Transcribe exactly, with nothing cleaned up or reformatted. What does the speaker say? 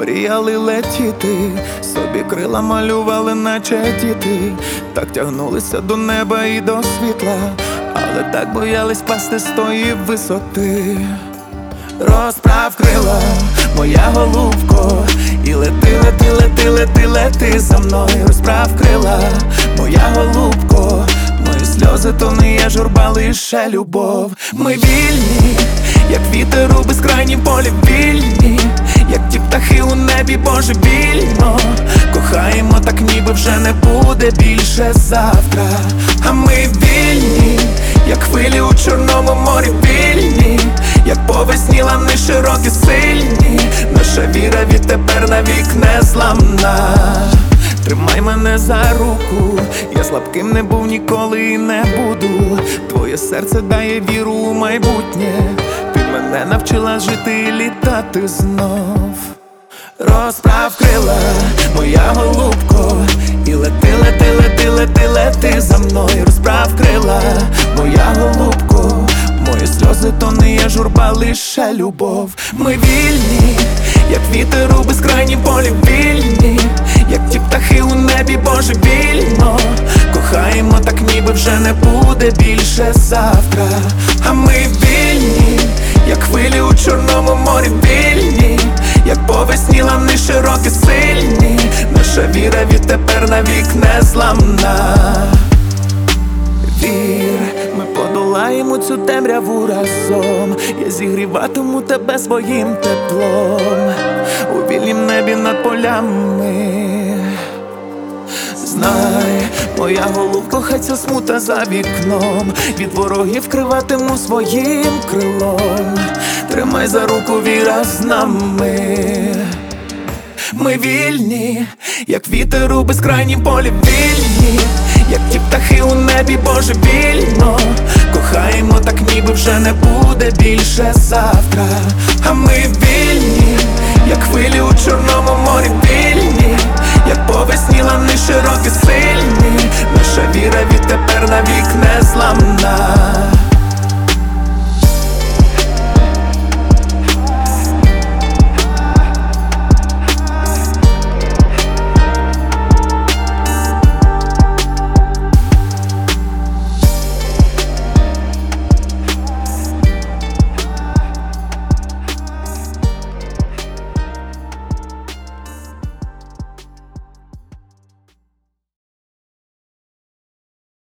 мріяли летіти, собі крила малювали, наче діти. Так тягнулися до неба і до світла, але так боялись пасти з тої висоти. Розправ крила, моя голубко, і лети, лети, лети, лети, лети за мною. Розправ крила, моя голубко, мої сльози то не є журба, лише любов. Ми вільні, як вітер у безкрайнім полі, вільні, як ті птахи у небі божевільно. Кохаємо так, ніби вже не буде більше завтра. А ми вільні, як хвилі у Чорному морі, вільні, як по весні лани широкі, сильні. Наша віра відтепер навік незламна. Тримай мене за руку, я слабким не був ніколи і не буду. Твоє серце дає віру у майбутнє, ти мене навчила жити і літати знов. Розправ крила, моя голубко, і лети, лети, лети, лети, лети за мною. Розправ крила, моя голубко, мої сльози то не є журба, лише любов. Ми вільні, як вітер у безкрайнім полі, вільні, як ті птахи у небі божевільно. Кохаємо так, ніби вже не буде більше завтра. А ми вільні, як хвилі у Чорному морі, вільні, як по весні лани широкі, сильні. Наша віра відтепер навік незламна. Вір, ми подолаємо цю темряву разом. Я зігріватиму тебе своїм теплом у вільнім небі над полями. Знай, моя голубко, хай ця смута за вікном, від ворогів криватиму своїм крилом. Тримай за руку, віра з нами. Ми вільні, як вітер у безкрайнім полі, вільні, як ті птахи у небі божевільно. Кохаємо так, ніби вже не буде більше завтра. А ми вільні, як хвилі у Чорному морі,